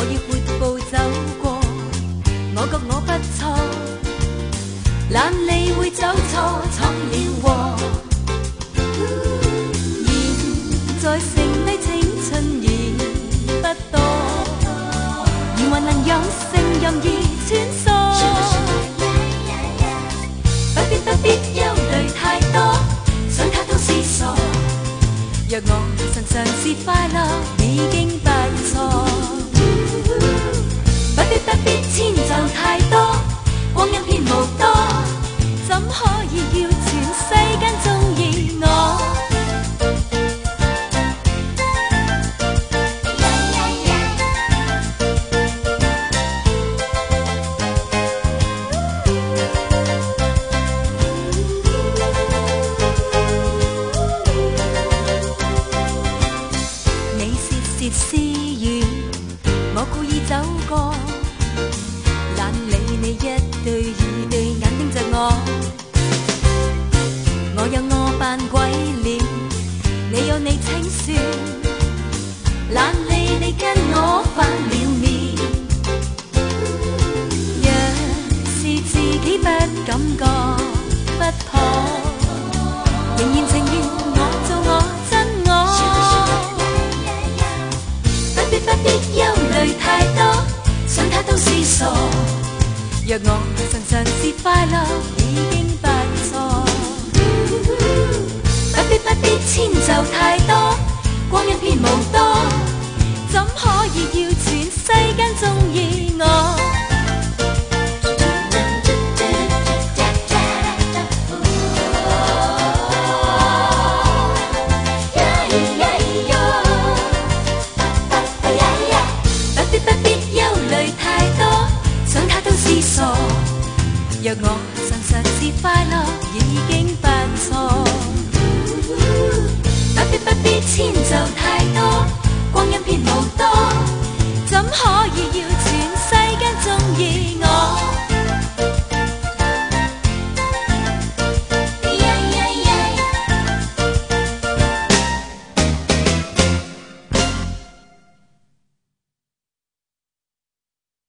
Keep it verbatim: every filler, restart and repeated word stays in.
要活步走過，我覺我不錯，懶理會走錯，闖了禍。現在剩低青春已不多，仍還能有聲任意穿梭。不必不必憂慮太多，想他都是傻。若我常常是快樂，已經不錯。不必不必遷就太多，光陰偏無多，怎可以要全世間鍾意我？你竊竊私語，我故意走過，懶理你一對二對眼盯着我。我有我扮鬼臉，你有你清算，懶理你跟我翻了面。若是自己不感覺不妥，仍然情願我做我真我。不必不必憂慮太多，想他都是傻。若我常常是快樂，已經不錯。不必不必遷就太多，光陰偏無多，怎可以